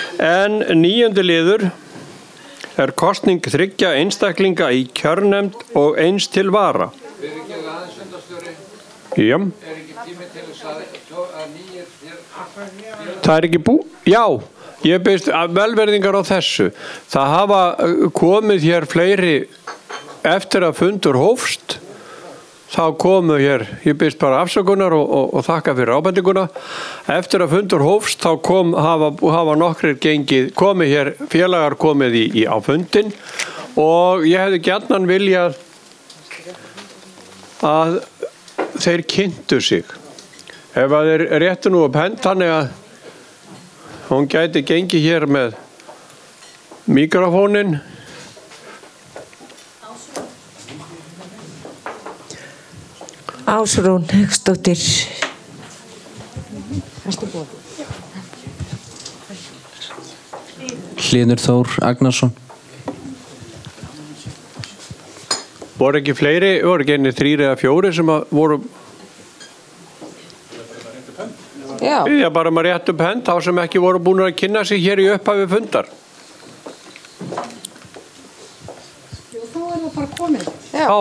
En 9. liður er kosning 3 einstaklinga í kjörnefnd og 1 til vara. Já. Það er ekki Já, ég byrst velverðingar á þessu. Það hafa komið hér fleiri eftir að fundur hófst. Þá komu hér, ég byrst bara afsökunar og þakka fyrir ábendinguna. Eftir að fundur hófst þá hafa nokkrir komið hér, félagar komið á fundin og ég hefði gjarnan viljað að þeir kynntu sig. Ef að þeir réttu nú upp hönd þannig að hún gæti gengið hér með mikrofóninn. Ásrún Hauksdóttir. Hlynur Þór Agnarsson. Voru ekki fleiri, voru ekki einni 3 eða 4 sem voru Já, bara maður rétt upp hönd þá sem ekki voru búin að kynna sig hér í upphafi fundar. Jú, þá er það bara komið.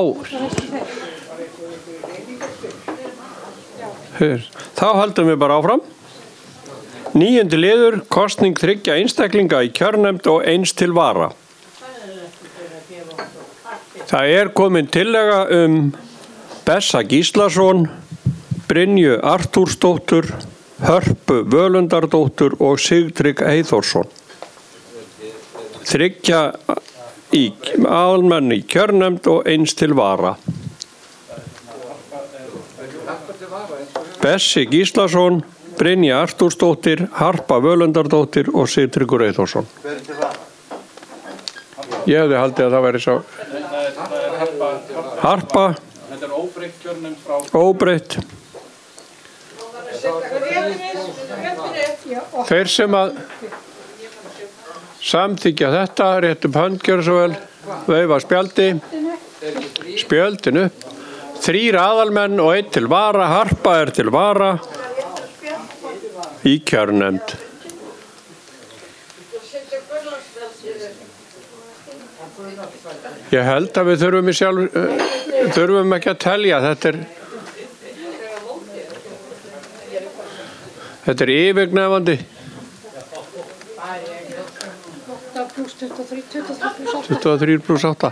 Þá höldum við bara áfram. 9. liður, kosning 3 einstaklinga í kjörnefnd og 1 til vara. Það er komin tillaga Bessa Gíslason, Brynju Artúrsdóttur, Hörpu Völundardóttur og Sigtrygg Eyþórsson. 3 almenn í kjörnefnd og 1 til vara. Bessi Gíslason, Brynja Artúrsdóttir, Harpa Völundardóttir og Sigtryggur Eyþórsson. Ég hefði haldið að það væri sá. Harpa. Þetta er óbreytt kjörnefnd frá. Óbreytt. Þeir sem að samþykja þetta, rétt upp hönd, gjörðu svo vel, veifa spjöldin upp. 3 aðalmenn og 1 til vara. Harpa er til vara í kjörnefnd. Ég held að við þurfum ekki að telja. Þetta er yfirgnæfandi. 23 pluss 8.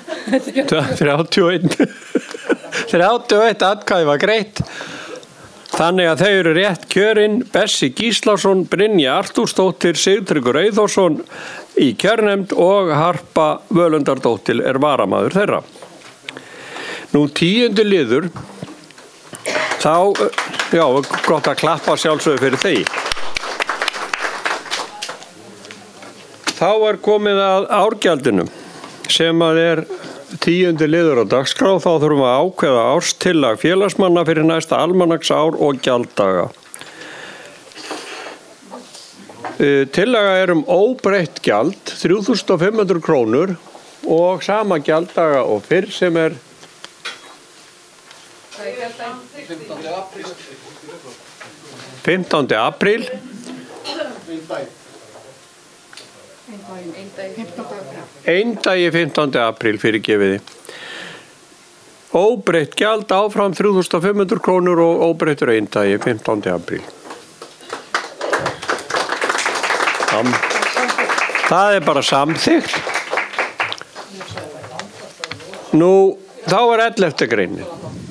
31. 31 atkvæði var greitt. Þannig að þeir eru rétt kjörin. Bessi Gíslason, Brynja Artúrsdóttir, Sigtryggur Eyþórsson í kjörnefnd og Harpa Völundardóttir er varamaður þeirra. Nú 10. liður. Þá, já, gott að klappa sjálfsögðu fyrir þeir. Þá er komið að árgjaldinu sem að er 10. liður á dagskrá. Þá þurfum við að ákveða árstillag félagsmanna fyrir næsta almanaksár og gjalddaga. Tillaga er óbreytt gjald, 3.500 krónur og sama gjalddaga og fyrr sem er 15. apríl. Eindagi 15. apríl fyrirgefiði. Óbreytt gjald áfram 3.500 krónur og óbreyttur eindagi 15. apríl. Það er bara samþykkt. Nú, þá er 11. greinin.